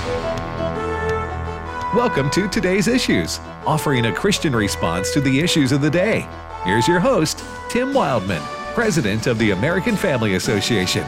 Welcome to Today's Issues, offering a Christian response to the issues of the day. Here's your host, Tim Wildman, President of the American Family Association.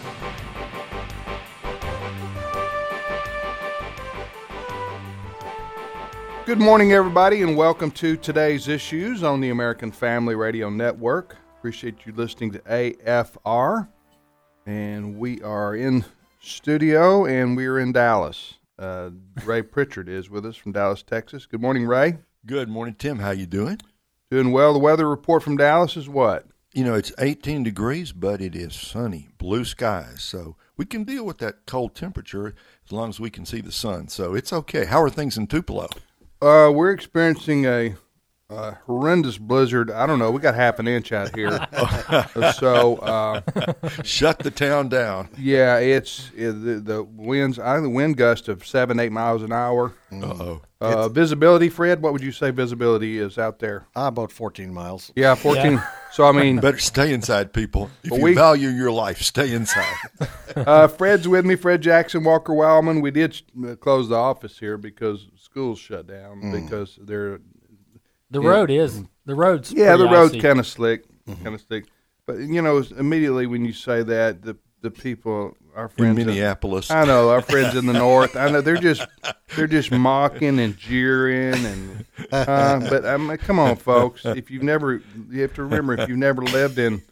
Good morning, everybody, and welcome to Today's Issues on the American Family Radio Network. Appreciate you listening to AFR. And we are in studio, and we're in Dallas. Ray Pritchard is with us from Dallas, Texas. Good morning, Ray. Good morning, Tim. How you doing? Doing well. The weather report from Dallas is what? You know, it's 18 degrees, but it is sunny, blue skies. So we can deal with that cold temperature as long as we can see the sun. So it's okay. How are things in Tupelo? We're experiencing a horrendous blizzard. I don't know. We got half an inch out here. So shut the town down. Yeah, the winds. I think the wind gust of 7-8 miles an hour. Uh-oh. Visibility, Fred. What would you say visibility is out there? About 14 miles. Yeah, 14. Yeah. So I mean, better stay inside, people. If you value your life, stay inside. Fred's with me. Fred Jackson, Walker Wildman. We did close the office here because school's shut down because they're. The road's the pretty road's icy. kind of slick, But you know, immediately when you say that, the people, our friends in Minneapolis, I know our friends in the north, I know they're just mocking and jeering and. But I mean, come on, folks, you have to remember if you've never lived in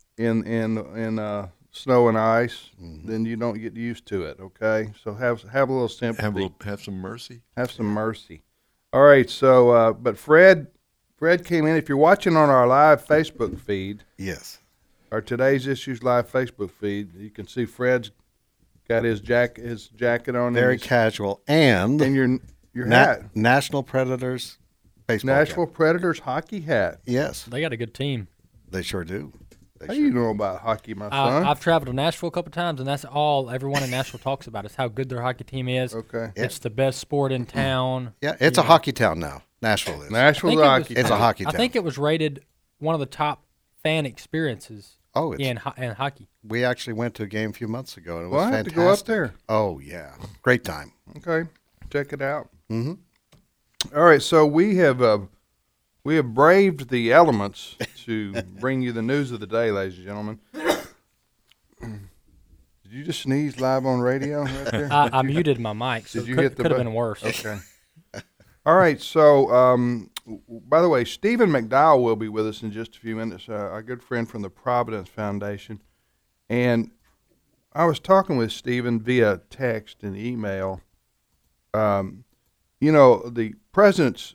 snow and ice, then you don't get used to it. Okay, so have a little sympathy, have some mercy, have some mercy. All right, so but Fred came in. If you're watching on our live Facebook feed, yes, our Today's Issues live Facebook feed, you can see Fred's got his jacket on, very casual, and your hat, National Predators baseball Nashville cap. Predators hockey hat. Yes, They got a good team. they sure do. How do you know about hockey, my son? I've traveled to Nashville a couple times, and that's all everyone in Nashville talks about is how good their hockey team is. Okay, It's the best sport in town. Yeah, it's a hockey town now. Nashville is. Nashville's a hockey. It's a hockey I town. think it was rated one of the top fan experiences. In hockey. We actually went to a game a few months ago, and it was Well, I have fantastic. to go up there. Oh yeah, great time. Okay, check it out. Mm-hmm. All right, so we have braved the elements to bring you the news of the day, ladies and gentlemen. Did you just sneeze live on radio right there? I muted my mic, so it could have been worse. Okay. All right, so by the way, Stephen McDowell will be with us in just a few minutes, our good friend from the Providence Foundation. And I was talking with Stephen via text and email. You know, the president's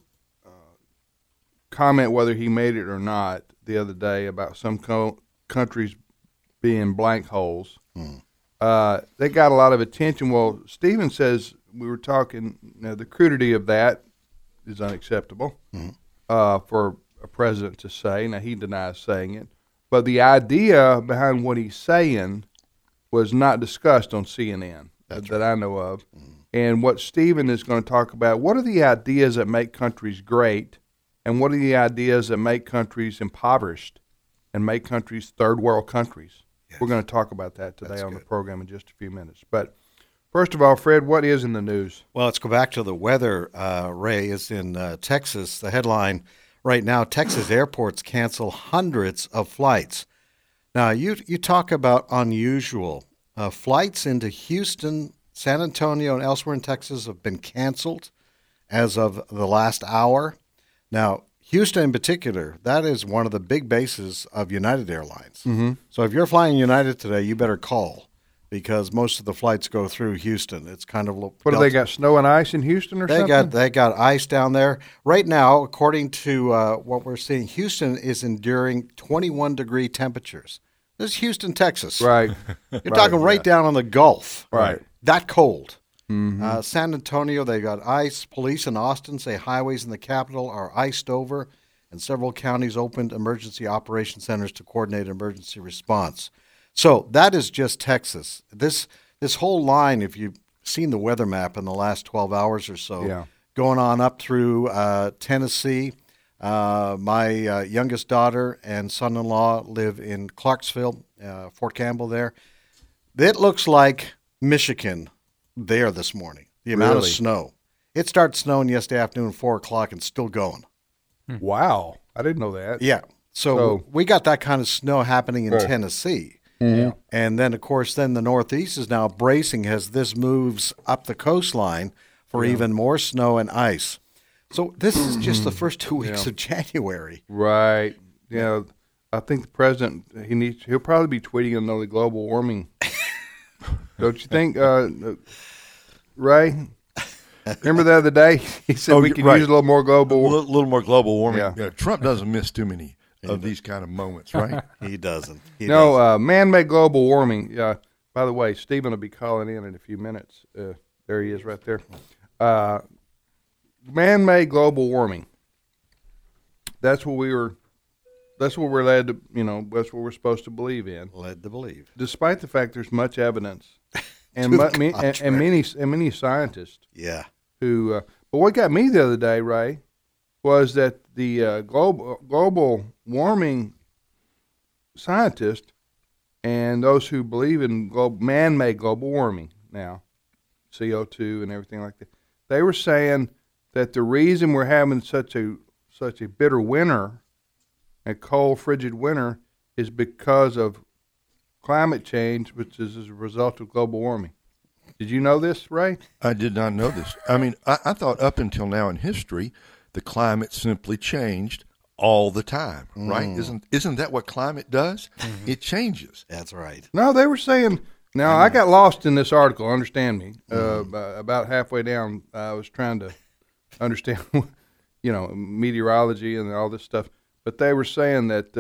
comment, whether he made it or not, the other day about some countries being blank holes. They got a lot of attention. Well, Stephen says we were talking, the crudity of that is unacceptable for a president to say. Now, he denies saying it. But the idea behind what he's saying was not discussed on CNN that I know of. And what Stephen is going to talk about, what are the ideas that make countries great, and what are the ideas that make countries impoverished and make countries third world countries? Yes. We're going to talk about that today on the program in just a few minutes. But first of all, Fred, what is in the news? Well, let's go back to the weather. Ray is in Texas. The headline right now, Texas airports cancel hundreds of flights. Now, you talk about unusual. Flights into Houston, San Antonio, and elsewhere in Texas have been canceled as of the last hour. Now, Houston in particular, that is one of the big bases of United Airlines. Mm-hmm. So if you're flying United today, you better call because most of the flights go through Houston. It's kind of what do they got? Snow and ice in Houston or something? They got ice down there right now. According to what we're seeing, Houston is enduring 21-degree temperatures. This is Houston, Texas. Right. You're talking right down on the Gulf. Right. That cold. Mm-hmm. San Antonio, they got ice. Police in Austin say highways in the capital are iced over, and several counties opened emergency operation centers to coordinate emergency response. So that is just Texas. This whole line, if you've seen the weather map in the last 12 hours or so, going on up through Tennessee. My youngest daughter and son-in-law live in Clarksville, Fort Campbell there. It looks like Michigan there this morning. The amount of Really? snow. It starts snowing yesterday afternoon, 4 o'clock, and still going. Wow, I didn't know that. Yeah. So we got that kind of snow happening in Tennessee. Mhm. And then, of course, the Northeast is now bracing as this moves up the coastline for even more snow and ice. So this is just the first 2 weeks of January. Right. Yeah. I think the president he'll probably be tweeting another global warming. Don't you think, Ray? Remember the other day he said we could use a little more global little more global warming. Yeah. Yeah, Trump doesn't miss too many of these kind of moments, right? He doesn't. Man-made global warming. By the way, Stephen will be calling in a few minutes. There he is, right there. Man-made global warming. That's what we're led to. That's what we're supposed to believe in. Led to believe, despite the fact there's much evidence, and many scientists. Yeah. Who? But what got me the other day, Ray, was that the global warming scientists and those who believe in man-made global warming now, CO2 and everything like that, they were saying that the reason we're having such a bitter winter, a cold, frigid winter, is because of climate change, which is as a result of global warming. Did you know this, Ray? I did not know this. I mean, I thought up until now in history, the climate simply changed all the time, right? Isn't that what climate does? Mm-hmm. It changes. That's right. No, they were saying. Now I got lost in this article. Understand me? About halfway down, I was trying to understand, meteorology and all this stuff. But they were saying that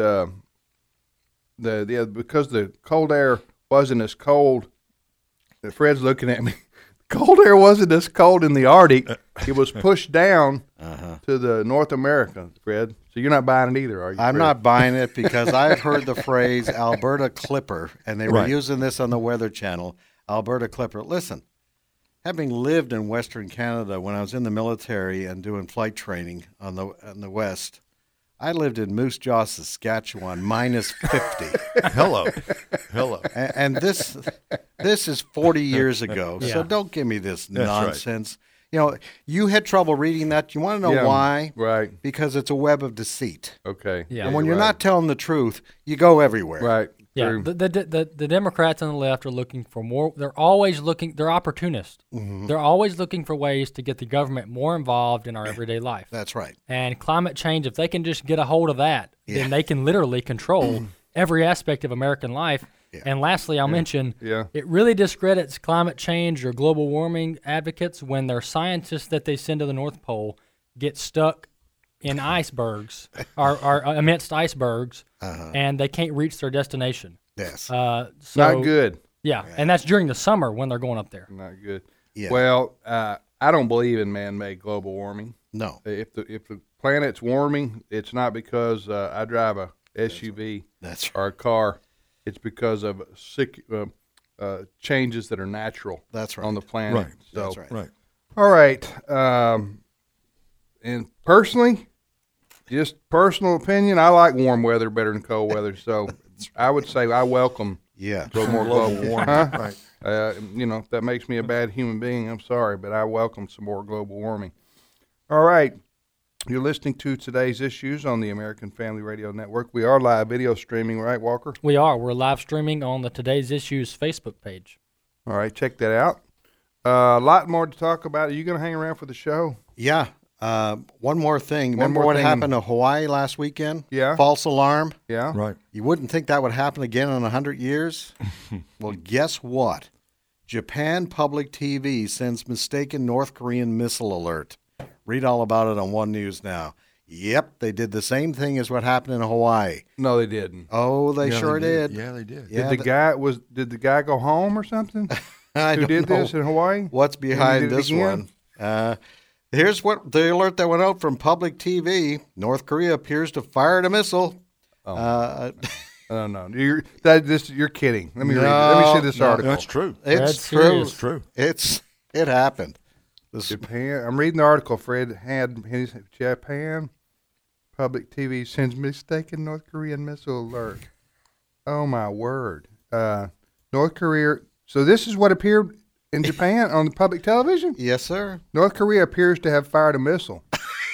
because the cold air wasn't as cold. Fred's looking at me. Cold air wasn't as cold in the Arctic. It was pushed down to the North America, Fred. So you're not buying it either, are you? I'm Fred? not buying it because I've heard the phrase Alberta Clipper, and they were using this on the Weather Channel. Alberta Clipper. Listen, having lived in Western Canada when I was in the military and doing flight training on the West, I lived in Moose Jaw, Saskatchewan, minus 50. Hello. And this is 40 years ago, so don't give me this nonsense. Right. You had trouble reading that. You want to know why? Right. Because it's a web of deceit. Okay. Yeah. And when you're not telling the truth, you go everywhere. Right. Yeah, the Democrats on the left are looking for more. They're always looking. They're opportunists. Mm-hmm. They're always looking for ways to get the government more involved in our everyday life. That's right. And climate change, if they can just get a hold of that, then they can literally control every aspect of American life. Yeah. And lastly, I'll mention it really discredits climate change or global warming advocates when their scientists that they send to the North Pole get stuck in icebergs or amidst icebergs, and they can't reach their destination. Yes. Not good. Yeah, and that's during the summer when they're going up there. Not good. Yeah. Well, I don't believe in man-made global warming. No. If the planet's warming, it's not because I drive a SUV or a car. It's because of changes that are natural. That's right. On the planet. Right. So, That's right. All right. And personally, just personal opinion, I like warm weather better than cold weather. So I would say I welcome a little more global warming. Right. If that makes me a bad human being, I'm sorry, but I welcome some more global warming. All right. You're listening to Today's Issues on the American Family Radio Network. We are live video streaming, right, Walker? We are. We're live streaming on the Today's Issues Facebook page. All right, check that out. A lot more to talk about. Are you going to hang around for the show? Yeah. One more thing. Remember what happened to Hawaii last weekend? Yeah. False alarm? Yeah. Right. You wouldn't think that would happen again in 100 years? Well, guess what? Japan Public TV sends mistaken North Korean missile alert. Read all about it on One News now. Yep, they did the same thing as what happened in Hawaii. No, they didn't. Oh, they sure did. Yeah, they did. Did the guy go home or something? Who did this in Hawaii? What's behind this one? Here's what the alert that went out from public TV. North Korea appears to fire a missile. No. You're kidding. Let me read it. Let me see this article. That's true. It's true. serious. It's true. It happened. Japan. I'm reading the article. Fred had his Japan Public TV sends mistaken North Korean missile alert. Oh my word! North Korea. So this is what appeared in Japan on the public television? Yes, sir. North Korea appears to have fired a missile.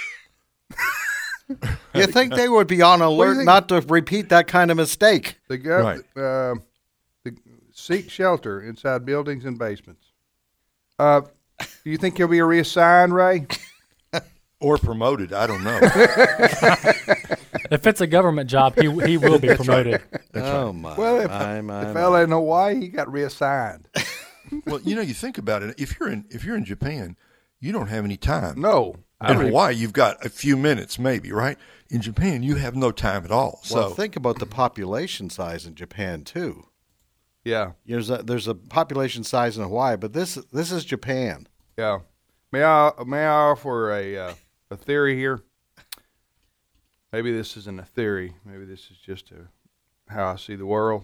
You think they would be on alert not to repeat that kind of mistake? The seek shelter inside buildings and basements. Do you think he'll be reassigned, Ray? Or promoted? I don't know. If it's a government job, he will be promoted. Oh my! Well, if the fella in Hawaii, he got reassigned. Well, you think about it. If you're in Japan, you don't have any time. No. In Hawaii, you've got a few minutes, maybe, right? In Japan, you have no time at all. Well, So think about the population size in Japan too. Yeah. There's a population size in Hawaii, but this is Japan. Yeah. May I offer a theory here? Maybe this isn't a theory. Maybe this is just how I see the world.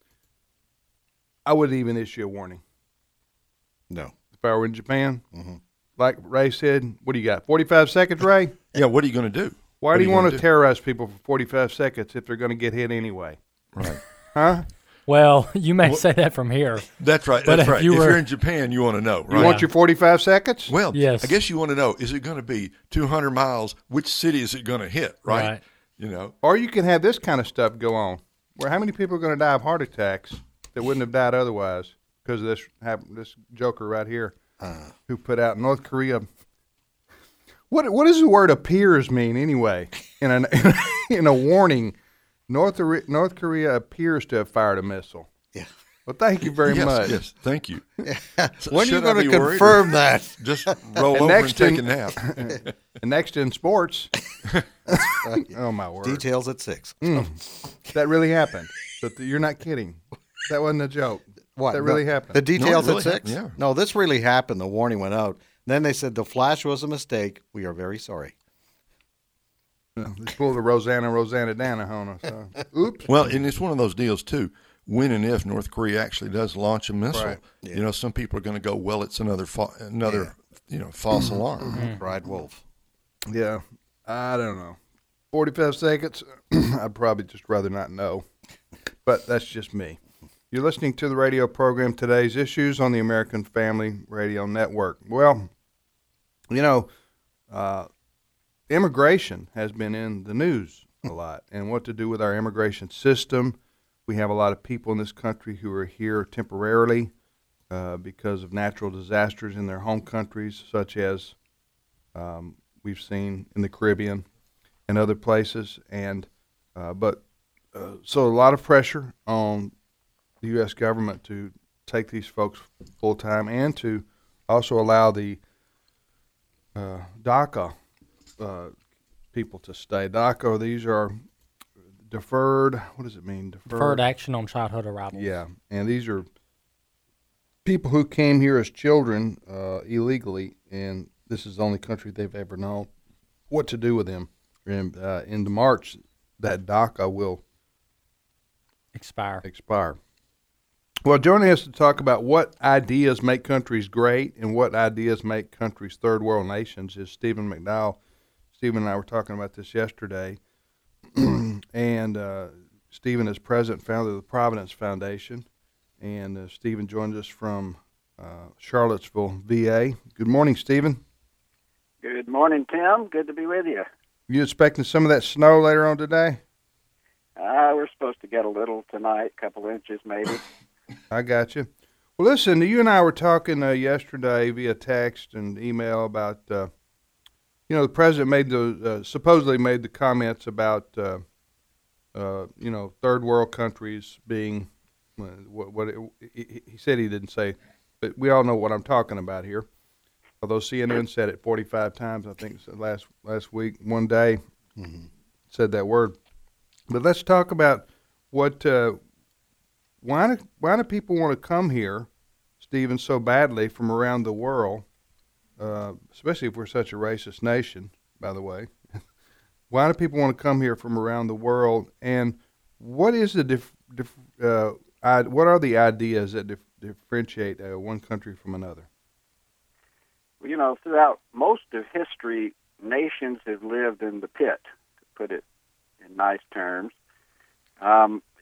I wouldn't even issue a warning. No. If I were in Japan, like Ray said, what do you got? 45 seconds, Ray? yeah, what are you going to do? Why do you want to terrorize people for 45 seconds if they're going to get hit anyway? Right. Huh? Well, you may say that from here. That's right. But That's if right. you If were- you're in Japan, you want to know, right? You want your 45 seconds? Well, Yes. I guess you want to know, is it going to be 200 miles? Which city is it going to hit, right? Right. You know? Or you can have this kind of stuff go on. Where how many people are going to die of heart attacks that wouldn't have died otherwise because of this joker right here who put out North Korea. What does the word appears mean anyway? In a warning, North Korea appears to have fired a missile. Yeah. Well, thank you very much. Yes, thank you. So When are you should I going to be worried, confirm that? or Just roll And over next and take in- a nap. And next in sports, oh my word, Details at 6. that really happened. But you're not kidding. That wasn't a joke. What? That really happened. The details really at 6? happened, yeah. No, this really happened. The warning went out. Then they said the flash was a mistake. We are very sorry. They pulled a Rosanna Dana on us. Oops. Well, and it's one of those deals, too. When and if North Korea actually does launch a missile, Right. you know, some people are going to go, well, it's another false alarm. Cried wolf. Yeah, I don't know. 45 seconds, I'd probably just rather not know. But that's just me. You're listening to the radio program Today's Issues on the American Family Radio Network. Well, you know, immigration has been in the news a lot and what to do with our immigration system. We have a lot of people in this country who are here temporarily because of natural disasters in their home countries, such as we've seen in the Caribbean and other places. And so a lot of pressure on the U.S. government to take these folks full time and to also allow the DACA people to stay. DACA, these are deferred. What does it mean? Deferred action on childhood arrivals. Yeah, and these are people who came here as children illegally, and this is the only country they've ever known. What to do with them? And in March, that DACA will Expire. Well, joining us to talk about what ideas make countries great and what ideas make countries third world nations is Stephen McDowell. Stephen and I were talking about this yesterday. And Stephen is president and founder of the Providence Foundation. And Stephen joins us from Charlottesville, VA. Good morning, Stephen. Good morning, Tim. Good to be with you. You expecting some of that snow later on today? We're supposed to get a little tonight, a couple inches maybe. I got you. Well, listen, you and I were talking yesterday via text and email about, the president supposedly made the comments about, third world countries being he said he didn't say, but we all know what I'm talking about here. Although CNN said it 45 times, I think last week, one day, said that word. But let's talk about what. Why do people want to come here, Stephen, so badly from around the world, especially if we're such a racist nation, by the way? Why do people want to come here from around the world, and what is the what are the ideas that differentiate one country from another? Well, throughout most of history, nations have lived in the pit, to put it in nice terms.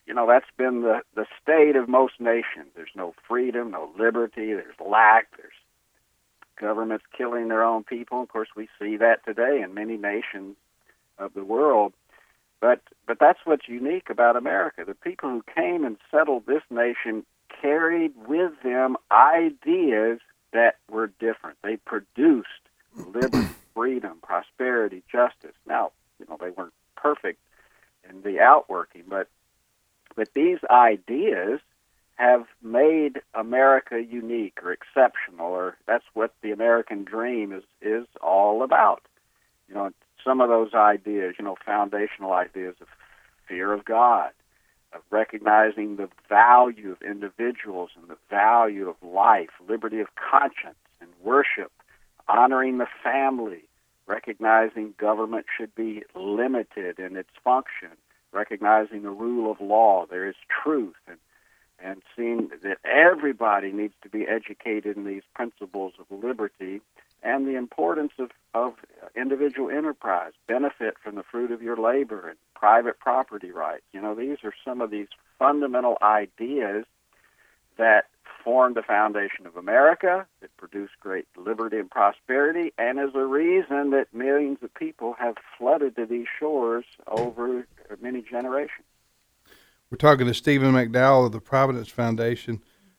that's been the state of most nations. There's no freedom, no liberty, there's lack, there's governments killing their own people. Of course, we see that today in many nations of the world. But that's what's unique about America. The people who came and settled this nation carried with them ideas that were different. They produced liberty, freedom, prosperity, justice. Now, they weren't perfect in the outworking, but these ideas have made America unique or exceptional, or that's what the American dream is all about. Some of those ideas, foundational ideas of fear of God, of recognizing the value of individuals and the value of life, liberty of conscience and worship, honoring the family, recognizing government should be limited in its function, recognizing the rule of law, there is truth, and seeing that everybody needs to be educated in these principles of liberty and the importance of individual enterprise, benefit from the fruit of your labor, and private property rights. These are some of these fundamental ideas that formed the foundation of America, that produced great liberty and prosperity, and is a reason that millions of people have flooded to these shores over many generations. We're talking to Stephen McDowell of the Providence Foundation.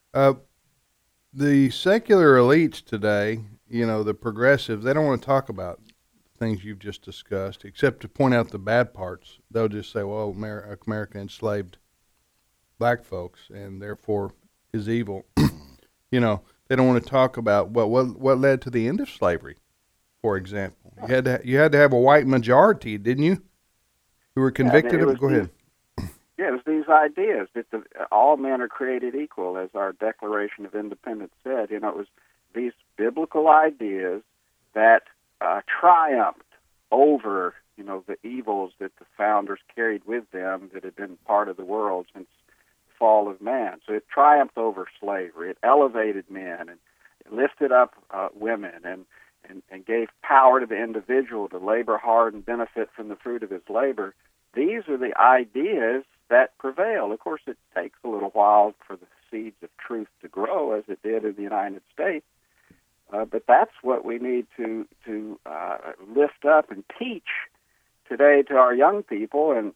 The secular elites today, the progressives, they don't want to talk about things you've just discussed, except to point out the bad parts. They'll just say, well, America enslaved black folks and therefore is evil. They don't want to talk about what led to the end of slavery, for example. You had to have a white majority, didn't you, who were convicted of it? Go ahead. Yeah, it was these ideas that all men are created equal, as our Declaration of Independence said. It was these biblical ideas that triumphed over, the evils that the founders carried with them that had been part of the world since the fall of man. So it triumphed over slavery. It elevated men and it lifted up women and gave power to the individual to labor hard and benefit from the fruit of his labor. These are the ideas that prevail. Of course, it takes a little while for the seeds of truth to grow, as it did in the United States. But that's what we need to lift up and teach today to our young people. And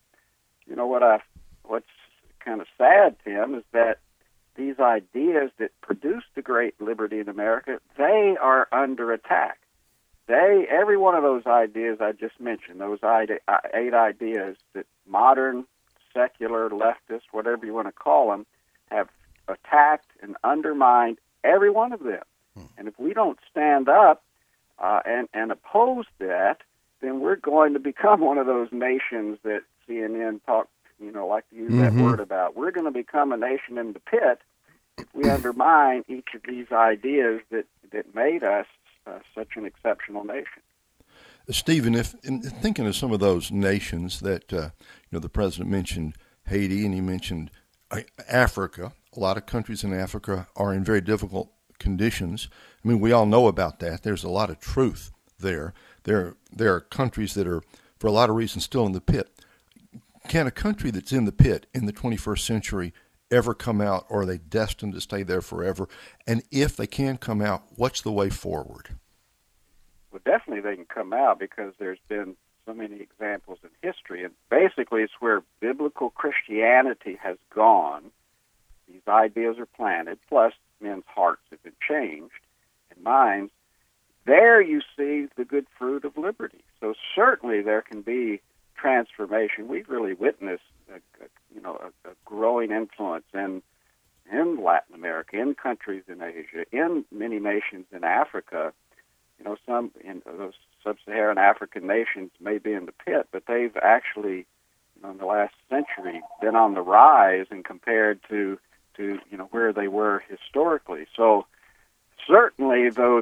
what's kind of sad, Tim, is that these ideas that produced the great liberty in America, they are under attack. Every one of those ideas I just mentioned, those 8 ideas that modern, secular, leftist, whatever you want to call them, have attacked and undermined every one of them. And if we don't stand up and oppose that, then we're going to become one of those nations that CNN like to use that word about. We're going to become a nation in the pit if we undermine each of these ideas that made us such an exceptional nation. Stephen, if in thinking of some of those nations that the president mentioned, Haiti, and he mentioned Africa. A lot of countries in Africa are in very difficult conditions. I mean, we all know about that. There's a lot of truth there. There are countries that are, for a lot of reasons, still in the pit. Can a country that's in the pit in the 21st century ever come out, or are they destined to stay there forever? And if they can come out, what's the way forward? Well, definitely they can come out, because there's been so many examples in history. And basically it's where biblical Christianity has gone. These ideas are planted, plus men's hearts have been changed and minds. There you see the good fruit of liberty. So certainly there can be transformation. We've really witnessed a growing influence in Latin America, in countries in Asia, in many nations in Africa. Some in those sub-Saharan African nations may be in the pit, but they've actually, in the last century, been on the rise and compared to where they were historically. So certainly those,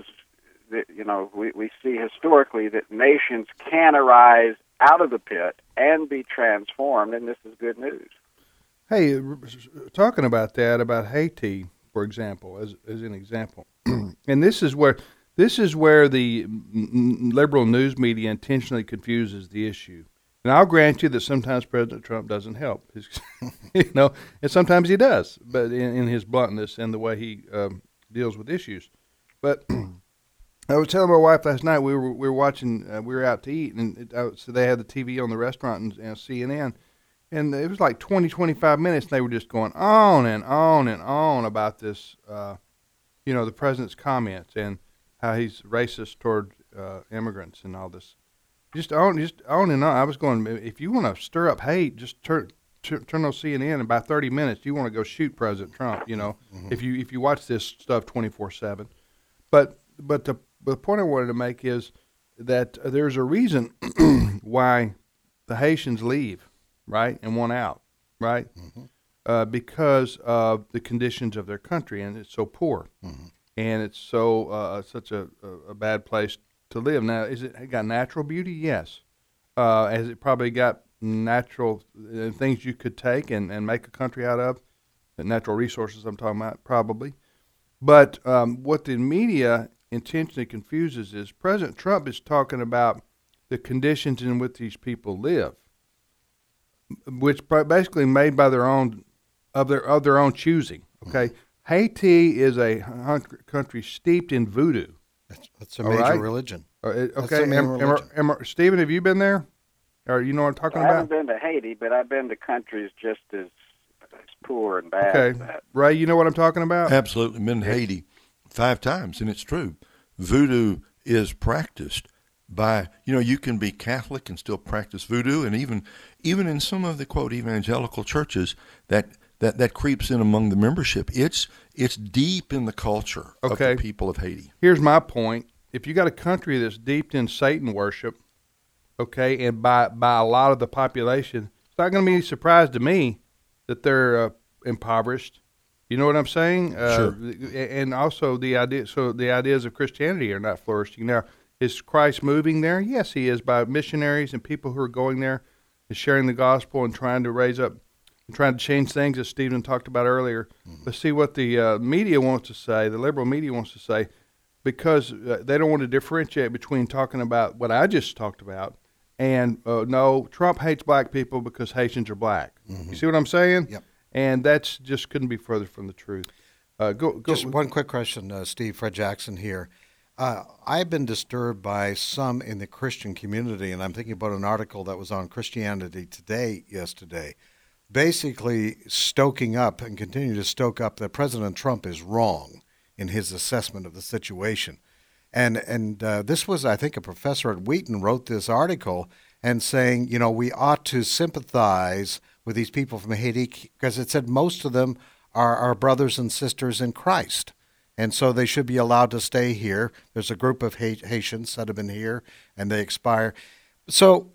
we see historically that nations can arise out of the pit and be transformed, and this is good news. Hey, talking about that, about Haiti, for example, as an example, and this is where the liberal news media intentionally confuses the issue. And I'll grant you that sometimes President Trump doesn't help. And sometimes he does, but in his bluntness and the way he deals with issues. But I was telling my wife last night we were watching. We were out to eat, and so they had the TV on the restaurant and CNN, and it was like 20, 25 minutes. And they were just going on and on and on about this, the president's comments and how he's racist toward immigrants and all this. Just on and on. I was going, if you want to stir up hate, just turn on CNN, and by 30 minutes, you want to go shoot President Trump, if you watch this stuff 24/7. But the point I wanted to make is that there's a reason why the Haitians leave, right, and want out, right, because of the conditions of their country, and it's so poor, and it's so such a bad place to live. Now, is it got natural beauty? Yes. Has it probably got natural things you could take and make a country out of? The natural resources I'm talking about, probably. But what the media intentionally confuses is President Trump is talking about the conditions in which these people live, which basically made by their own of their own choosing. Okay, Haiti is a country steeped in voodoo. That's a major religion. Okay, Stephen, have you been there? Or you know what I'm talking about? I haven't been to Haiti, but I've been to countries just as poor and bad as that. Ray, you know what I'm talking about? Absolutely. Been to Haiti 5 times, and it's true. Voodoo is practiced by, you can be Catholic and still practice voodoo, and even in some of the, quote, evangelical churches, that creeps in among the membership. It's deep in the culture of the people of Haiti. Here's my point. If you got a country that's deep in Satan worship, and by a lot of the population, it's not going to be a surprise to me that they're impoverished. You know what I'm saying? Sure. And also the ideas of Christianity are not flourishing. Now, is Christ moving there? Yes, he is, by missionaries and people who are going there and sharing the gospel and trying to raise up and trying to change things, as Stephen talked about earlier. But see what the media wants to say, the liberal media wants to say, because they don't want to differentiate between talking about what I just talked about and, no, Trump hates black people because Haitians are black. You see what I'm saying? Yep. And that's just couldn't be further from the truth. Go. Just one quick question, Steve. Fred Jackson here. I've been disturbed by some in the Christian community, and I'm thinking about an article that was on Christianity Today yesterday, basically stoking up and continue to stoke up that President Trump is wrong in his assessment of the situation. And this was, I think, a professor at Wheaton wrote this article and saying, we ought to sympathize with these people from Haiti because it said most of them are our brothers and sisters in Christ. And so they should be allowed to stay here. There's a group of Haitians that have been here, and they expire. So,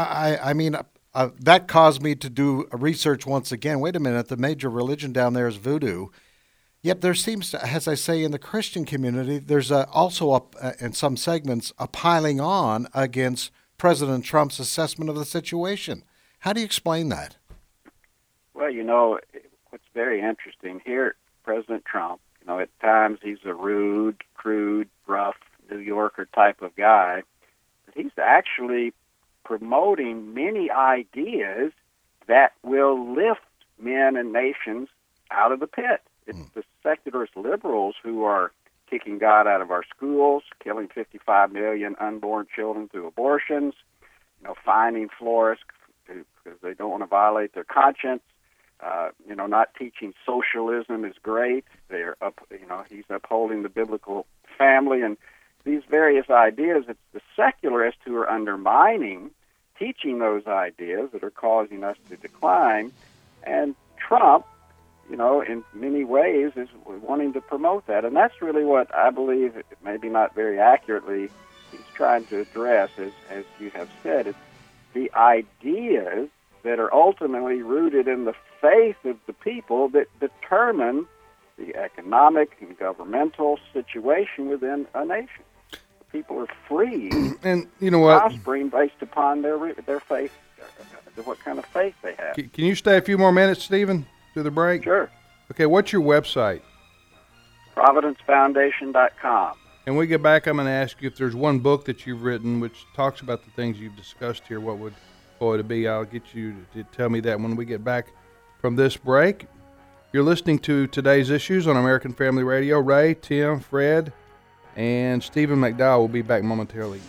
that caused me to do a research once again. Wait a minute, the major religion down there is voodoo. Yet there seems to, as I say, in the Christian community, there's also, in some segments, a piling on against President Trump's assessment of the situation. How do you explain that? Well, what's very interesting here, President Trump, at times he's a rude, crude, rough New Yorker type of guy, but he's actually promoting many ideas that will lift men and nations out of the pit. It's the secularist liberals who are kicking God out of our schools, killing 55 million unborn children through abortions, fining florists because they don't want to violate their conscience. Not teaching socialism is great. He's upholding the biblical family and these various ideas. It's the secularists who are undermining, teaching those ideas that are causing us to decline. And Trump, in many ways is wanting to promote that. And that's really what I believe, maybe not very accurately, he's trying to address, as you have said. It's the ideas that are ultimately rooted in the faith of the people that determine the economic and governmental situation within a nation. People are free and you know what? Prospering based upon their faith, what kind of faith they have. Can you stay a few more minutes, Stephen, to the break? Sure. Okay, what's your website? ProvidenceFoundation.com. And we get back, I'm going to ask you if there's one book that you've written which talks about the things you've discussed here. What would Boy, to be. I'll get you to tell me that when we get back from this break. You're listening to Today's Issues on American Family Radio. Ray, Tim, Fred, and Stephen McDowell will be back momentarily.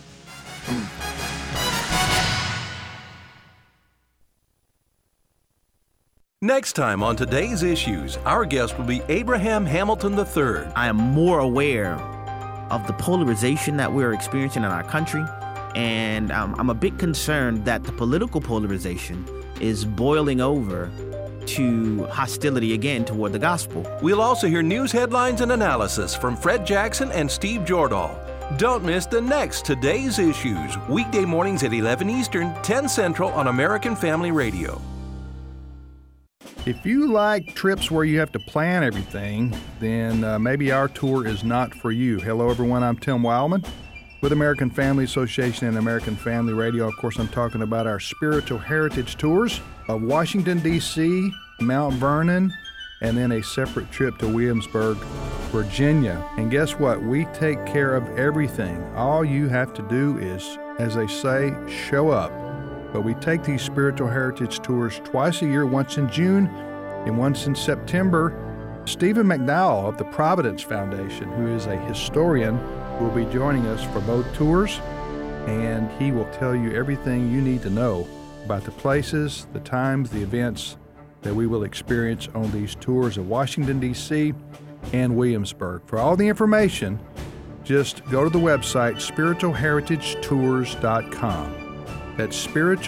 Next time on Today's Issues, our guest will be Abraham Hamilton III. I am more aware of the polarization that we're experiencing in our country, and I'm a bit concerned that the political polarization is boiling over to hostility again toward the gospel. We'll also hear news headlines and analysis from Fred Jackson and Steve Jordahl. Don't miss the next Today's Issues, weekday mornings at 11 Eastern, 10 Central on American Family Radio. If you like trips where you have to plan everything, then maybe our tour is not for you. Hello, everyone. I'm Tim Wildman with American Family Association and American Family Radio. Of course, I'm talking about our spiritual heritage tours of Washington, D.C., Mount Vernon, and then a separate trip to Williamsburg, Virginia. And guess what? We take care of everything. All you have to do is, as they say, show up. But we take these spiritual heritage tours twice a year, once in June and once in September. Stephen McDowell of the Providence Foundation, who is a historian, will be joining us for both tours, and he will tell you everything you need to know about the places, the times, the events that we will experience on these tours of Washington, D.C. and Williamsburg. For all the information, just go to the website spiritualheritagetours.com. That's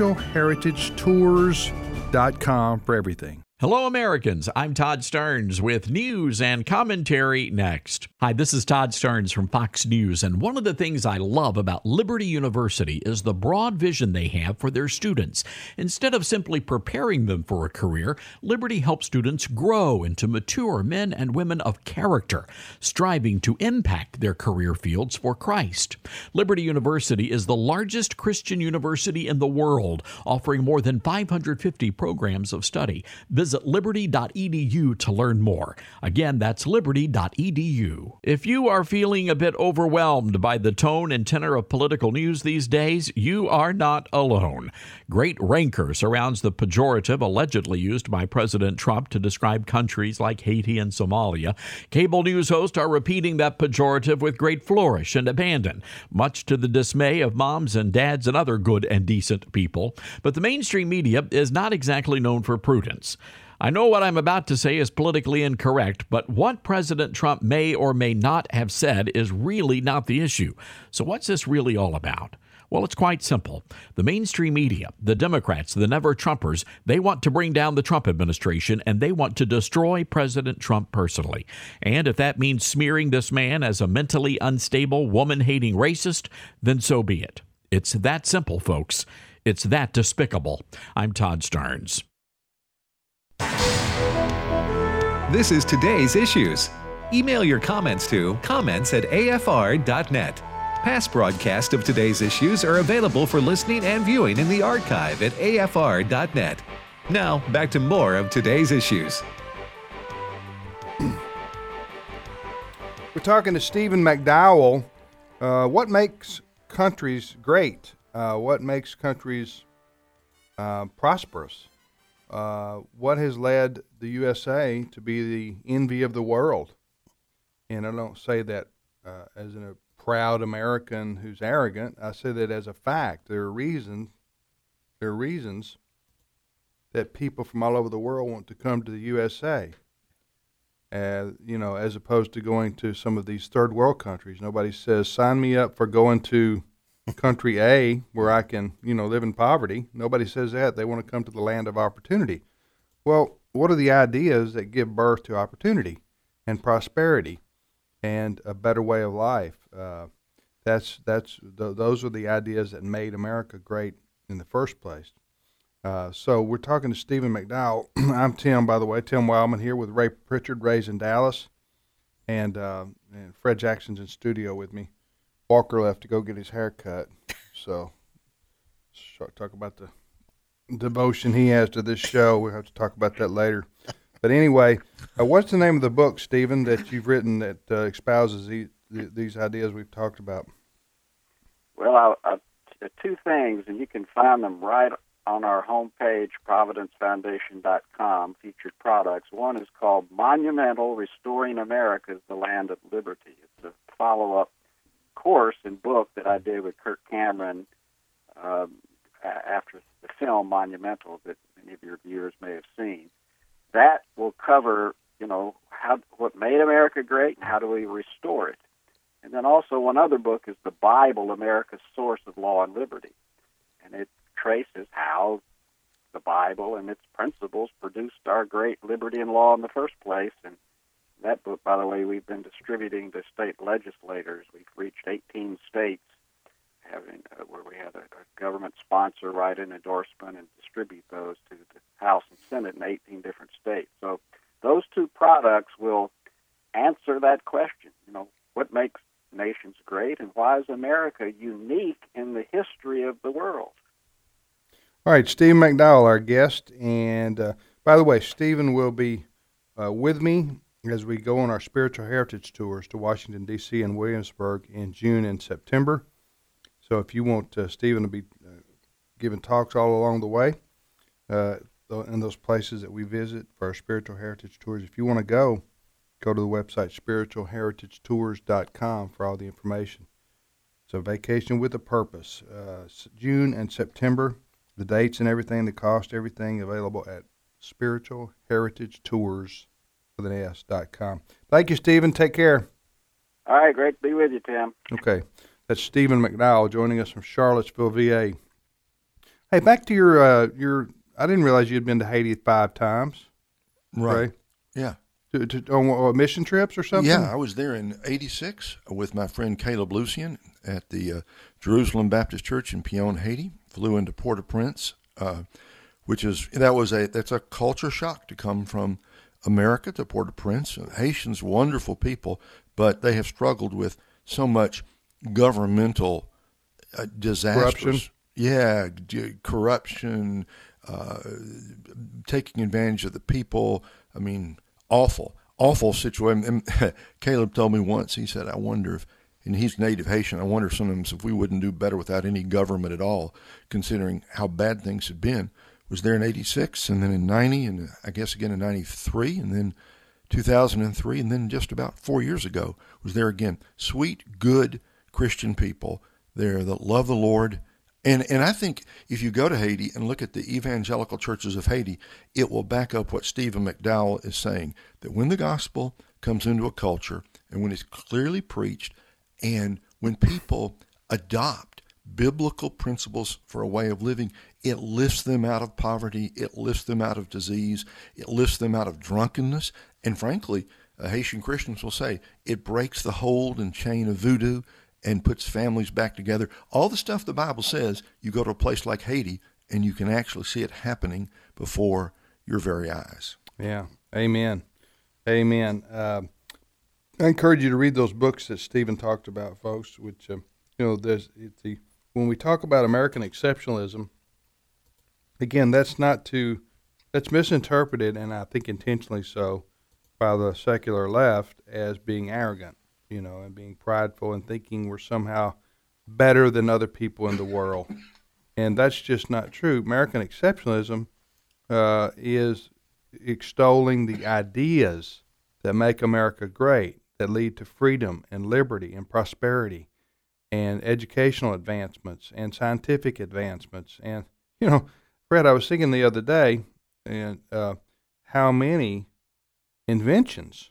spiritualheritagetours.com for everything. Hello, Americans. I'm Todd Stearns with news and commentary next. Hi, this is Todd Stearns from Fox News, and one of the things I love about Liberty University is the broad vision they have for their students. Instead of simply preparing them for a career, Liberty helps students grow into mature men and women of character, striving to impact their career fields for Christ. Liberty University is the largest Christian university in the world, offering more than 550 programs of study. Visit liberty.edu to learn more. Again, that's liberty.edu. If you are feeling a bit overwhelmed by the tone and tenor of political news these days, you are not alone. Great rancor surrounds the pejorative allegedly used by President Trump to describe countries like Haiti and Somalia. Cable news hosts are repeating that pejorative with great flourish and abandon, much to the dismay of moms and dads and other good and decent people. But the mainstream media is not exactly known for prudence. I know what I'm about to say is politically incorrect, but what President Trump may or may not have said is really not the issue. So what's this really all about? Well, it's quite simple. The mainstream media, the Democrats, the never-Trumpers, they want to bring down the Trump administration, and they want to destroy President Trump personally. And if that means smearing this man as a mentally unstable, woman-hating racist, then so be it. It's that simple, folks. It's that despicable. I'm Todd Stearns. This is Today's Issues. Email your comments to comments@afr.net. Past broadcasts of Today's Issues are available for listening and viewing in the archive at afr.net. Now, back to more of Today's Issues. We're talking to Stephen McDowell. What makes countries great? What makes countries prosperous? What has led the USA to be the envy of the world? And I don't say that as a proud American who's arrogant. I say that as a fact. There are reasons that people from all over the world want to come to the USA. As opposed to going to some of these third world countries. Nobody says, sign me up for going to country A where I can, live in poverty. Nobody says that. They want to come to the land of opportunity. Well, what are the ideas that give birth to opportunity and prosperity and a better way of life? Those are the ideas that made America great in the first place. So we're talking to Stephen McDowell. I'm Tim, by the way, Tim Wildman here with Ray Pritchard. Ray's in Dallas, and Fred Jackson's in studio with me. Walker left to go get his hair cut, so talk about the devotion he has to this show. We'll have to talk about that later. But anyway, what's the name of the book, Stephen, that you've written that espouses these ideas we've talked about? Well, two things, and you can find them right on our homepage, providencefoundation.com, featured products. One is called Monumental, Restoring America's the Land of Liberty. It's a follow-up course and book that I did with Kirk Cameron after the film Monumental that many of your viewers may have seen. That will cover, what made America great and how do we restore it. And then also one other book is The Bible, America's Source of Law and Liberty. And it traces how the Bible and its principles produced our great liberty and law in the first place. And that book, by the way, we've been distributing to state legislators. We've reached 18 states, where we have a government sponsor write an endorsement and distribute those to the House and Senate in 18 different states. So those two products will answer that question. What makes nations great, and why is America unique in the history of the world? All right, Stephen McDowell, our guest. And by the way, Stephen will be with me as we go on our spiritual heritage tours to Washington, D.C. and Williamsburg in June and September. So if you want Stephen to be giving talks all along the way in those places that we visit for our spiritual heritage tours, if you want to go to the website spiritualheritagetours.com for all the information. It's a vacation with a purpose. June and September, the dates and everything, the cost, everything available at spiritualheritagetours.com. Thank you, Stephen. Take care. All right, great to be with you, Tim. Okay. That's Stephen McDowell joining us from Charlottesville, VA. Hey, back to your I didn't realize you had been to Haiti 5 times. Right. Yeah. On mission trips or something? Yeah, I was there in '86 with my friend Caleb Lucian at the Jerusalem Baptist Church in Pion, Haiti. Flew into Port-au-Prince, that's a culture shock to come from America to Port-au-Prince. Haitians, wonderful people, but they have struggled with so much governmental disasters. Corruption. Yeah, corruption, taking advantage of the people. I mean, awful situation. And Caleb told me once, he said, I wonder if, and he's native Haitian, I wonder sometimes if we wouldn't do better without any government at all, considering how bad things had been. Was there in '86, and then in '90, and I guess again in '93, and then 2003, and then just about 4 years ago was there again. Sweet, good Christian people there that love the Lord. And I think if you go to Haiti and look at the evangelical churches of Haiti, it will back up what Stephen McDowell is saying, that when the gospel comes into a culture and when it's clearly preached and when people adopt biblical principles for a way of living, it lifts them out of poverty, it lifts them out of disease, it lifts them out of drunkenness, and frankly, Haitian Christians will say, it breaks the hold and chain of voodoo and puts families back together. All the stuff the Bible says, you go to a place like Haiti and you can actually see it happening before your very eyes. Yeah, amen. Amen. I encourage you to read those books that Stephen talked about, folks, which, when we talk about American exceptionalism, again, that's misinterpreted, and I think intentionally so, by the secular left as being arrogant, and being prideful and thinking we're somehow better than other people in the world. And that's just not true. American exceptionalism is extolling the ideas that make America great, that lead to freedom and liberty and prosperity and educational advancements and scientific advancements. And, Fred, I was thinking the other day and how many inventions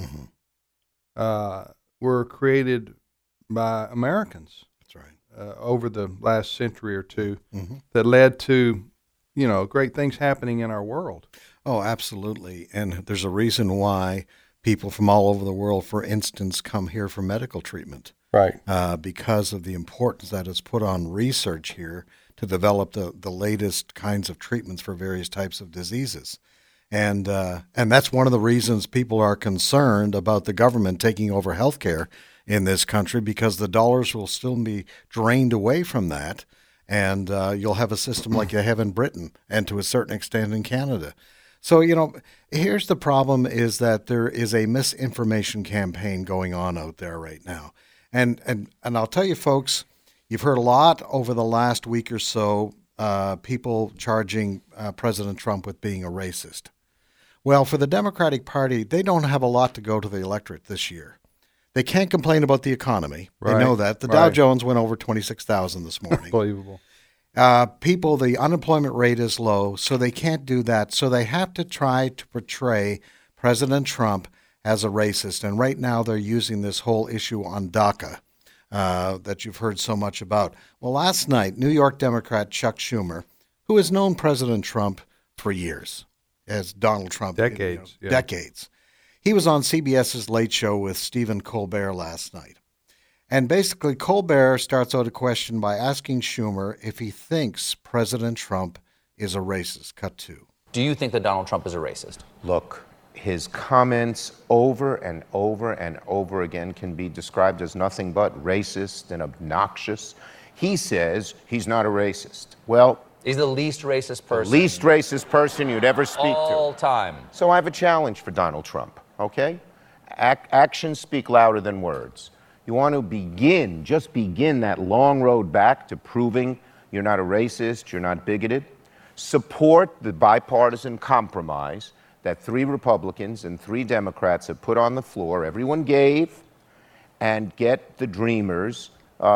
were created by Americans. That's right. Over the last century or two that led to, great things happening in our world. Oh, absolutely. And there's a reason why people from all over the world, for instance, come here for medical treatment. Right. Because of the importance that is put on research here to develop the latest kinds of treatments for various types of diseases. And that's one of the reasons people are concerned about the government taking over healthcare in this country, because the dollars will still be drained away from that, and you'll have a system like you have in Britain and to a certain extent in Canada. So, here's the problem, is that there is a misinformation campaign going on out there right now. And I'll tell you, folks, you've heard a lot over the last week or so people charging President Trump with being a racist. Well, for the Democratic Party, they don't have a lot to go to the electorate this year. They can't complain about the economy. Right. They know that. The Dow Jones went over 26,000 this morning. Unbelievable. The unemployment rate is low, so they can't do that. So they have to try to portray President Trump as a racist. And right now they're using this whole issue on DACA that you've heard so much about. Well, last night, New York Democrat Chuck Schumer, who has known President Trump for years, as Donald Trump. Decades. Decades. He was on CBS's Late Show with Stephen Colbert last night. And basically, Colbert starts out a question by asking Schumer if he thinks President Trump is a racist. Cut 2. Do you think that Donald Trump is a racist? Look, his comments over and over and over again can be described as nothing but racist and obnoxious. He says he's not a racist. Well, he's the least racist person. The least racist person you'd ever speak to. All time. So I have a challenge for Donald Trump, okay? Actions speak louder than words. You want to just begin that long road back to proving you're not a racist, you're not bigoted. Support the bipartisan compromise that 3 Republicans and 3 Democrats have put on the floor. Everyone gave, and get the Dreamers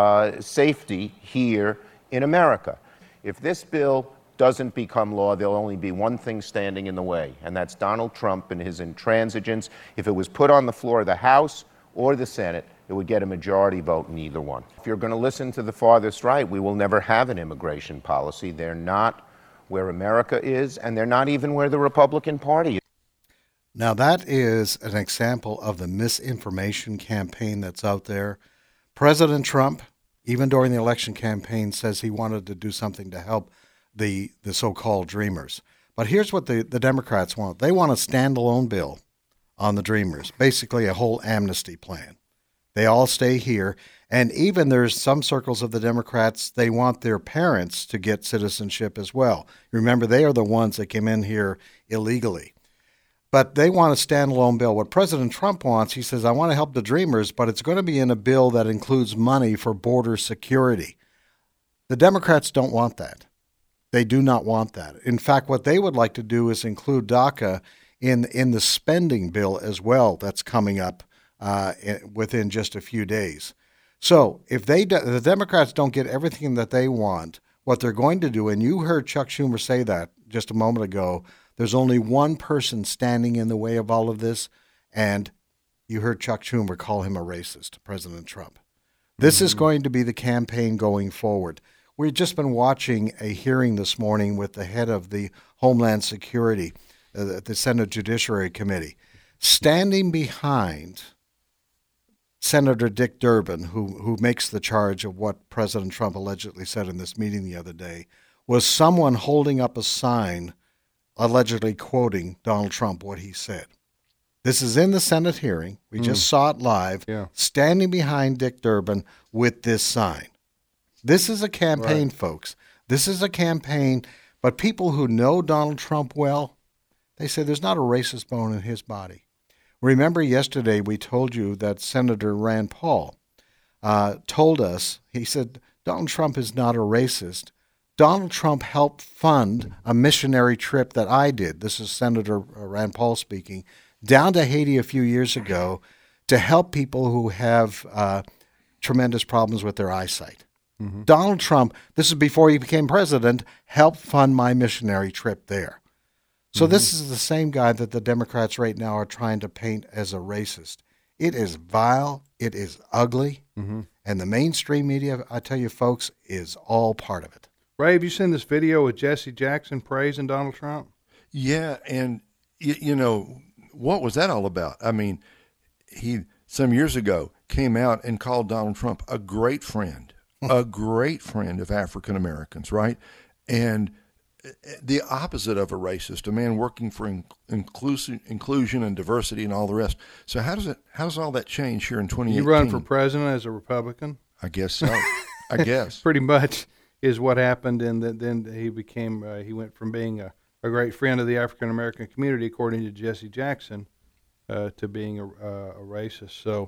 safety here in America. If this bill doesn't become law, there'll only be one thing standing in the way, and that's Donald Trump and his intransigence. If it was put on the floor of the House or the Senate, it would get a majority vote in either one. If you're going to listen to the farthest right, we will never have an immigration policy. They're not where America is, and they're not even where the Republican Party is. Now, that is an example of the misinformation campaign that's out there. President Trump, even during the election campaign, says he wanted to do something to help the so-called Dreamers. But here's what the Democrats want. They want a standalone bill on the Dreamers, basically a whole amnesty plan. They all stay here. And even there's some circles of the Democrats, they want their parents to get citizenship as well. Remember, they are the ones that came in here illegally. But they want a standalone bill. What President Trump wants, he says, I want to help the Dreamers, but it's going to be in a bill that includes money for border security. The Democrats don't want that. They do not want that. In fact, what they would like to do is include DACA in the spending bill as well that's coming up within just a few days. So if the Democrats don't get everything that they want, what they're going to do, and you heard Chuck Schumer say that just a moment ago, there's only one person standing in the way of all of this, and you heard Chuck Schumer call him a racist, President Trump. This is going to be the campaign going forward. We've just been watching a hearing this morning with the head of the Homeland Security, the Senate Judiciary Committee, standing behind Senator Dick Durbin, who makes the charge of what President Trump allegedly said in this meeting the other day, was someone holding up a sign allegedly quoting Donald Trump, what he said. This is in the Senate hearing. We just saw it live, standing behind Dick Durbin with this sign. This is a campaign, folks. This is a campaign, but people who know Donald Trump well, they say there's not a racist bone in his body. Remember yesterday we told you that Senator Rand Paul told us, he said, Donald Trump is not a racist. Donald Trump helped fund a missionary trip that I did. This is Senator Rand Paul speaking, down to Haiti a few years ago to help people who have tremendous problems with their eyesight. Mm-hmm. Donald Trump, this is before he became president, helped fund my missionary trip there. So this is the same guy that the Democrats right now are trying to paint as a racist. It is vile. It is ugly. Mm-hmm. And the mainstream media, I tell you, folks, is all part of it. Ray, have you seen this video with Jesse Jackson praising Donald Trump? Yeah, and, you know, what was that all about? I mean, he, some years ago, came out and called Donald Trump a great friend of African Americans, right? And the opposite of a racist, a man working for inclusion and diversity and all the rest. So how does all that change here in 2018? You run for president as a Republican? I guess so. I guess. Pretty much is what happened, and then he became, he went from being a great friend of the African American community, according to Jesse Jackson, to being a racist. So,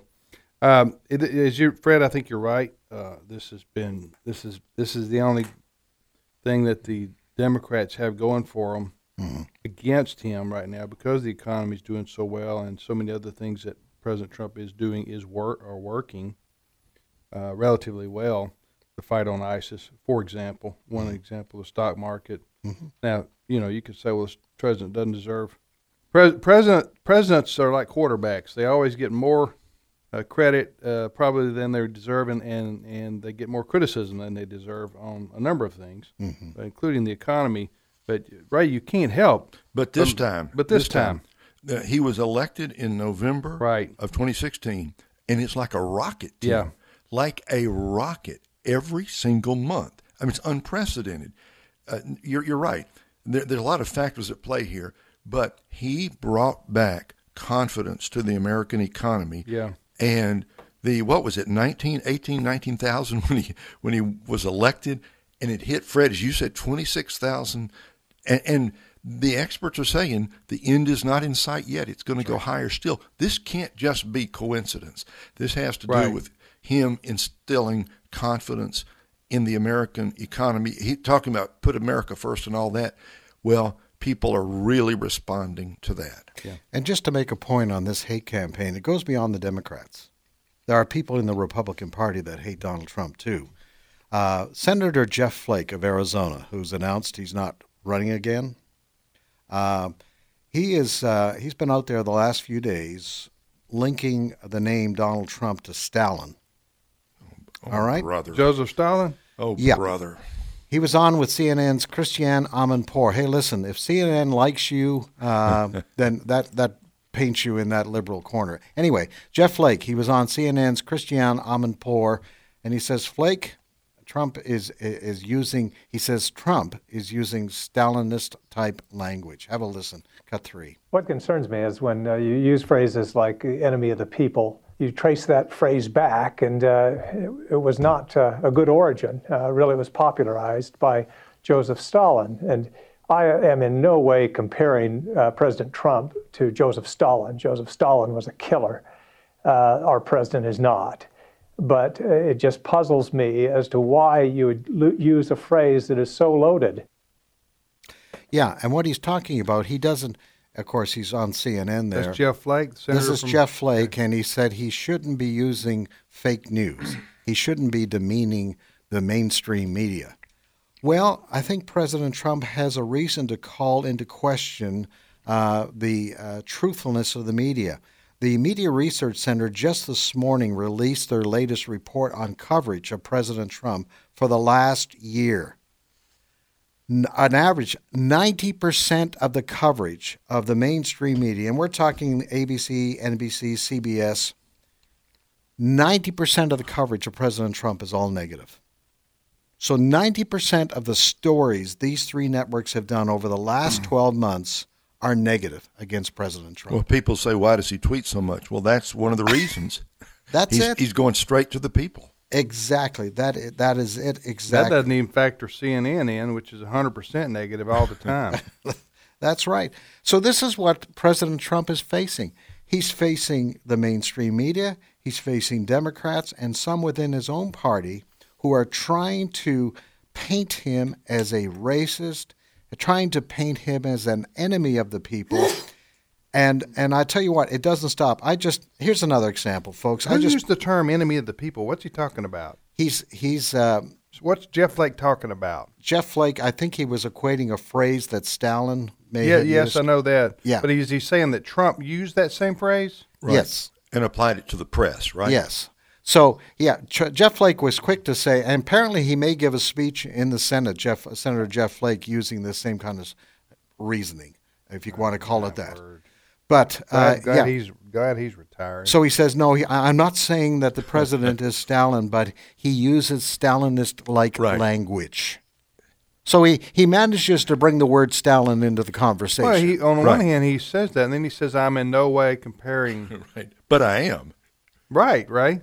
Fred, I think you're right. This is the only thing that the Democrats have going for them against him right now, because the economy is doing so well and so many other things that President Trump is doing are working relatively well. The fight on ISIS, for example, one example, the stock market. Now, you could say, well, this president doesn't deserve. Presidents are like quarterbacks; they always get more credit probably than they deserve, and they get more criticism than they deserve on a number of things, including the economy. But Ray, you can't help. But this time, he was elected in November of 2016, and it's like a rocket. Tim. Like a rocket every single month. I mean, it's unprecedented. You're right. There's a lot of factors at play here, but he brought back confidence to the American economy. And what was it, 19,000 when he was elected, and it hit, Fred, as you said, 26,000. And the experts are saying the end is not in sight yet. It's going to go higher still. This can't just be coincidence. This has to do with him instilling confidence in the American economy. He talking about put America first and all that. Well, people are really responding to that. And just to make a point on this hate campaign, it goes beyond the Democrats. There are people in the Republican Party that hate Donald Trump too. Senator Jeff Flake of Arizona, who's announced he's not running again, he's been out there the last few days linking the name Donald Trump to Stalin. All right? Brother. Joseph Stalin? Oh, brother. He was on with CNN's Christiane Amanpour. Hey, listen, if CNN likes you, then that paints you in that liberal corner. Anyway, Jeff Flake, he was on CNN's Christiane Amanpour, and he says Trump is using Stalinist type language. Have a listen. Cut 3. What concerns me is when you use phrases like enemy of the people, you trace that phrase back, and it was not a good origin. Really, it was popularized by Joseph Stalin. And I am in no way comparing President Trump to Joseph Stalin. Joseph Stalin was a killer. Our president is not. But it just puzzles me as to why you would use a phrase that is so loaded. Yeah, and what he's talking about, he doesn't. Of course, he's on CNN there. That's Jeff Flake. This is Jeff Flake, and he said he shouldn't be using fake news. He shouldn't be demeaning the mainstream media. Well, I think President Trump has a reason to call into question the truthfulness of the media. The Media Research Center just this morning released their latest report on coverage of President Trump for the last year. On average, 90% of the coverage of the mainstream media, and we're talking ABC, NBC, CBS, 90% of the coverage of President Trump is all negative. So 90% of the stories these three networks have done over the last 12 months are negative against President Trump. Well, people say, why does he tweet so much? Well, that's one of the reasons. That's it. He's going straight to the people. Exactly. That is it. Exactly. That doesn't even factor CNN in, which is 100% negative all the time. That's right. So this is what President Trump is facing. He's facing the mainstream media. He's facing Democrats and some within his own party who are trying to paint him as a racist, trying to paint him as an enemy of the people. And I tell you what, it doesn't stop. Here's another example, folks. Who used the term enemy of the people? What's he talking about? What's Jeff Flake talking about? Jeff Flake, I think he was equating a phrase that Stalin may have used. Yes, I know that. Yeah. But is he saying that Trump used that same phrase? Right. Yes. And applied it to the press, right? Yes. So, yeah, Jeff Flake was quick to say, and apparently he may give a speech in the Senate, Senator Jeff Flake, using the same kind of reasoning, if you want to call it that. But glad he's retired. So he says, no, I'm not saying that the president is Stalin, but he uses Stalinist-like language. So he manages to bring the word Stalin into the conversation. Well, on the one hand, he says that, and then he says, I'm in no way comparing. Right. But I am. Right. Right.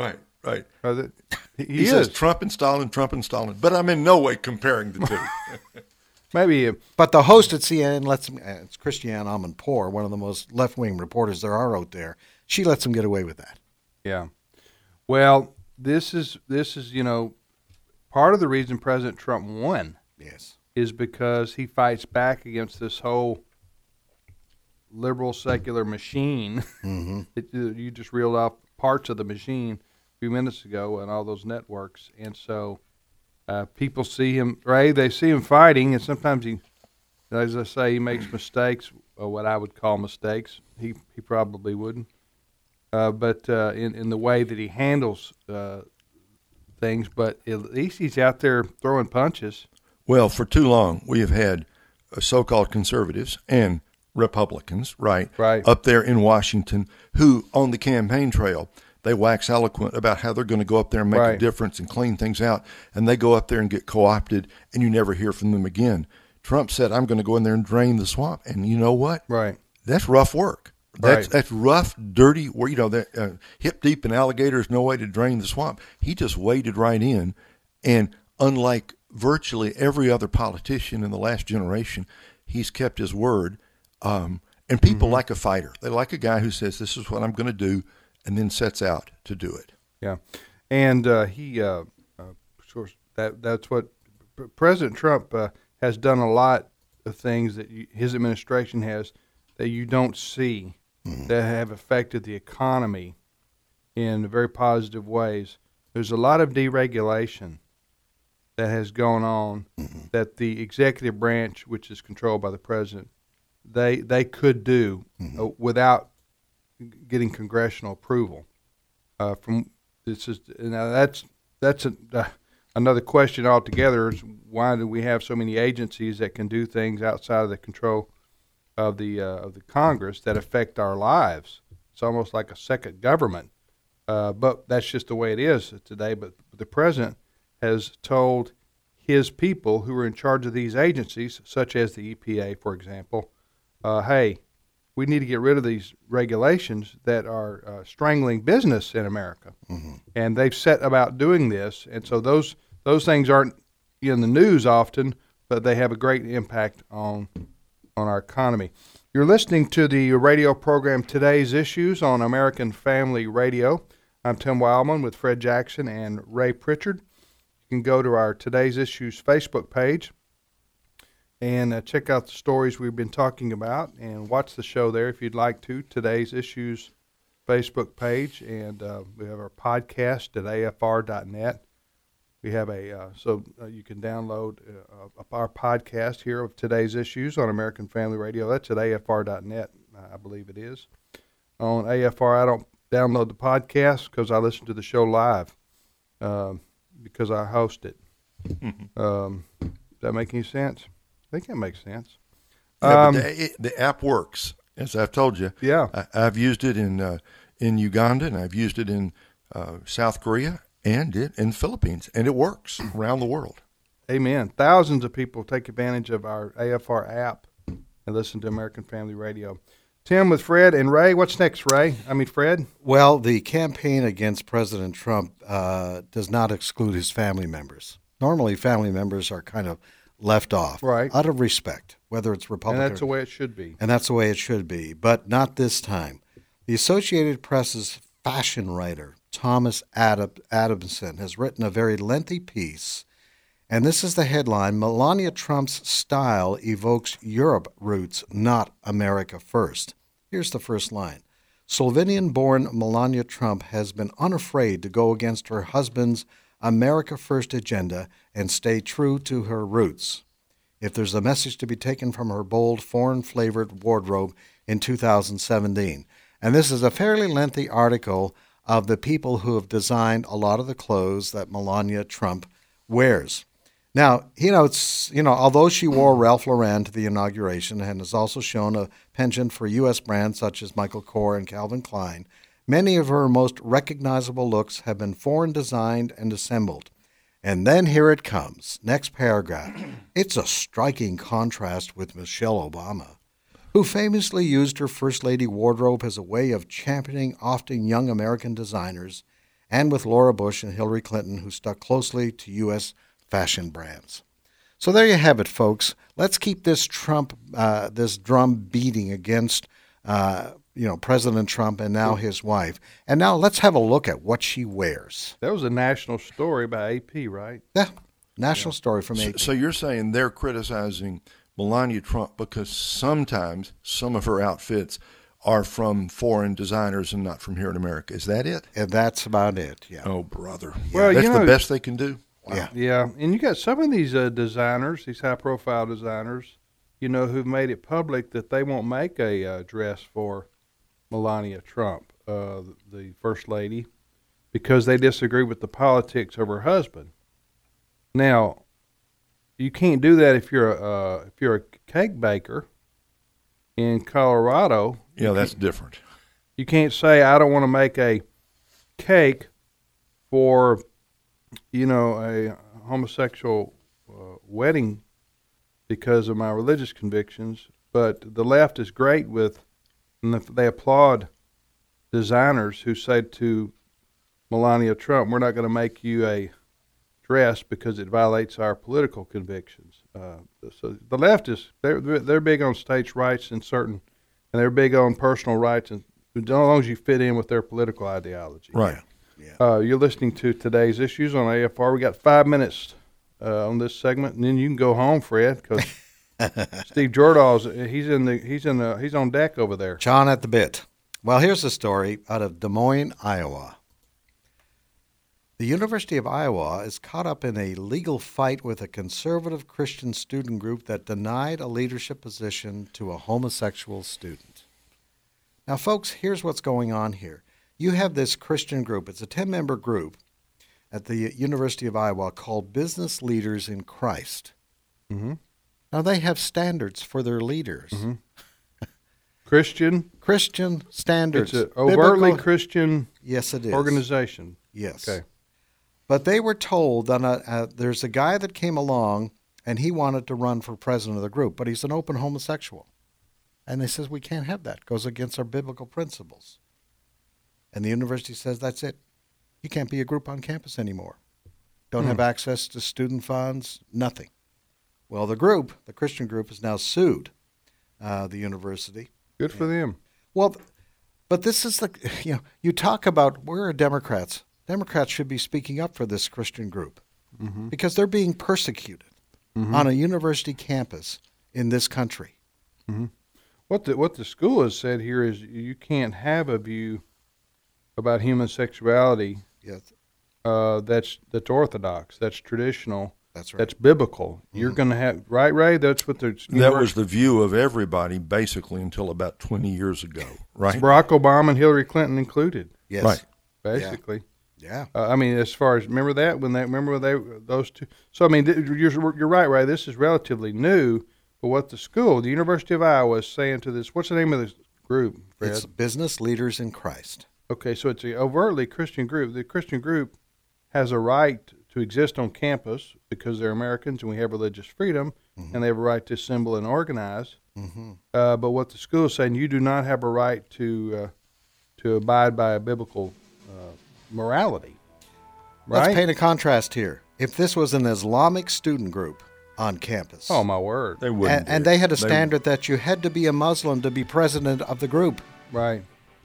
He says Trump and Stalin, but I'm in no way comparing the two. Maybe. But the host at CNN lets him, it's Christiane Amanpour, one of the most left-wing reporters there are out there. She lets him get away with that. Yeah. Well, this is part of the reason President Trump won. Yes. is because he fights back against this whole liberal secular machine. that you just reeled off parts of the machine a few minutes ago and all those networks. And so people see him, Ray, they see him fighting, and sometimes he, as I say, he makes mistakes, or what I would call mistakes. He probably wouldn't. But in the way that he handles things, but at least he's out there throwing punches. Well, for too long, we have had so-called conservatives and Republicans, right, up there in Washington, who on the campaign trail, they wax eloquent about how they're going to go up there and make a difference and clean things out, and they go up there and get co-opted, and you never hear from them again. Trump said, I'm going to go in there and drain the swamp, and you know what? Right. That's rough work. That's rough, dirty, where hip deep in alligators, no way to drain the swamp. He just waded right in, and unlike virtually every other politician in the last generation, he's kept his word. And people like a fighter. They like a guy who says, this is what I'm going to do, and then sets out to do it. Yeah. And that's what President Trump has done a lot of things that his administration has that you don't see that have affected the economy in very positive ways. There's a lot of deregulation that has gone on that the executive branch, which is controlled by the president, they could do without getting congressional approval. That's another question altogether. Is why do we have so many agencies that can do things outside of the control of the Congress that affect our lives? It's almost like a second government, but that's just the way it is today. But the president has told his people who are in charge of these agencies, such as the EPA, for example, hey, we need to get rid of these regulations that are strangling business in America. And they've set about doing this. And so those things aren't in the news often, but they have a great impact on our economy. You're listening to the radio program Today's Issues on American Family Radio. I'm Tim Wildman with Fred Jackson and Ray Pritchard. You can go to our Today's Issues Facebook page and check out the stories we've been talking about and watch the show there if you'd like to. Today's Issues Facebook page, and we have our podcast at afr.net. We have you can download our podcast here of Today's Issues on American Family Radio. That's at afr.net, I believe it is. On AFR, I don't download the podcast because I listen to the show live because I host it. Does that make any sense? I think that makes sense. Yeah, but the app works, as I've told you. Yeah. I've used it in Uganda, and I've used it in South Korea, and in Philippines, and it works around the world. Amen. Thousands of people take advantage of our AFR app and listen to American Family Radio. Tim with Fred and Ray. What's next, Ray? Fred? Well, the campaign against President Trump does not exclude his family members. Normally, family members are kind of left off, right, out of respect, whether it's Republican. And that's the way it should be. And that's the way it should be, but not this time. The Associated Press's fashion writer, Thomas Adamson, has written a very lengthy piece, and this is the headline: Melania Trump's style evokes Europe roots, not America first. Here's the first line. Slovenian-born Melania Trump has been unafraid to go against her husband's America First agenda and stay true to her roots. If there's a message to be taken from her bold, foreign-flavored wardrobe in 2017. And this is a fairly lengthy article of the people who have designed a lot of the clothes that Melania Trump wears. Now, although she wore Ralph Lauren to the inauguration and has also shown a penchant for U.S. brands such as Michael Kors and Calvin Klein, many of her most recognizable looks have been foreign designed and assembled. And then here it comes. Next paragraph. It's a striking contrast with Michelle Obama, who famously used her First Lady wardrobe as a way of championing often young American designers, and with Laura Bush and Hillary Clinton, who stuck closely to U.S. fashion brands. So there you have it, folks. Let's keep this this drum beating against President Trump and now his wife. And now let's have a look at what she wears. That was a national story by AP, right? Yeah. National story from AP. So you're saying they're criticizing Melania Trump because sometimes some of her outfits are from foreign designers and not from here in America. Is that it? And that's about it, yeah. Oh, brother. Well, that's the best they can do? Wow. Yeah. Yeah, and you got some of these designers, these high-profile designers, who've made it public that they won't make a dress for Melania Trump, the First Lady, because they disagree with the politics of her husband. Now, you can't do that if you're a cake baker in Colorado. Yeah, that's different. You can't say, I don't want to make a cake for, a homosexual wedding because of my religious convictions. But the left is great and they applaud designers who say to Melania Trump, we're not going to make you a dress because it violates our political convictions. So the left they're big on states' rights and they're big on personal rights, and as long as you fit in with their political ideology. Right. Yeah. You're listening to Today's Issues on AFR. We got 5 minutes on this segment, and then you can go home, Fred, because Steve Jordal's he's on deck over there. John at the bit. Well, here's a story out of Des Moines, Iowa. The University of Iowa is caught up in a legal fight with a conservative Christian student group that denied a leadership position to a homosexual student. Now, folks, here's what's going on here. You have this Christian group. It's a 10-member group at the University of Iowa called Business Leaders in Christ. Mm-hmm. Now, they have standards for their leaders. Mm-hmm. Christian standards. It's an overtly biblical, Christian yes, it is. Organization. Yes. Okay. But they were told that there's a guy that came along, and he wanted to run for president of the group, but he's an open homosexual. And they says, we can't have that. It goes against our biblical principles. And the university says, that's it. You can't be a group on campus anymore. Don't have access to student funds, nothing. Well, the Christian group, has now sued the university. Good for them. Well, but this is you talk about, where are Democrats? Democrats should be speaking up for this Christian group because they're being persecuted on a university campus in this country. Mm-hmm. What the school has said here is you can't have a view about human sexuality. Yes. That's orthodox. That's traditional. That's right. That's biblical. You're going to have Ray. That's what that was the view of everybody basically until about 20 years ago, right? Barack Obama and Hillary Clinton included. Yes. Right. Basically. Yeah. I mean, as far as remember those two. So I mean, you're right, Ray. This is relatively new. But what the University of Iowa, is saying to this, what's the name of this group, Fred? It's Business Leaders in Christ. Okay, so it's an overtly Christian group. The Christian group has a right to exist on campus because they're Americans and we have religious freedom, and they have a right to assemble and organize. But what the school is saying, you do not have a right to abide by a biblical morality. Right? Let's paint a contrast here. If this was an Islamic student group on campus. Oh, my word. They wouldn't. And they had a standard that you had to be a Muslim to be president of the group. Right.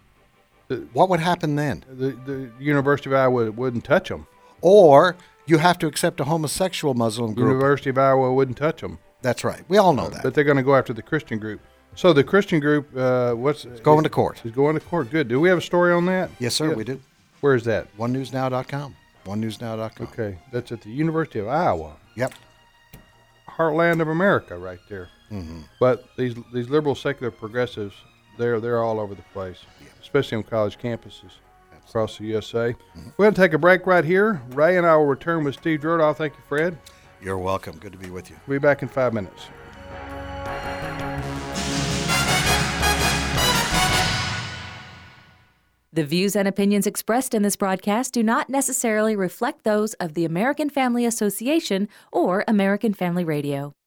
What would happen then? The University of Iowa wouldn't touch them. Or you have to accept a homosexual Muslim group. University of Iowa wouldn't touch them. That's right. We all know that. But they're going to go after the Christian group. So the Christian group, it's going to court. It's going to court. Good. Do we have a story on that? Yes, sir, we do. Where is that? OneNewsNow.com. OneNewsNow.com. Okay. That's at the University of Iowa. Yep. Heartland of America right there. But these liberal, secular progressives, they're all over the place, especially on college campuses across the USA. We're going to take a break right here. Ray and I will return with Steve Jordahl. Thank you, Fred. You're welcome. Good to be with you. We'll be back in 5 minutes. The views and opinions expressed in this broadcast do not necessarily reflect those of the American Family Association or American Family Radio.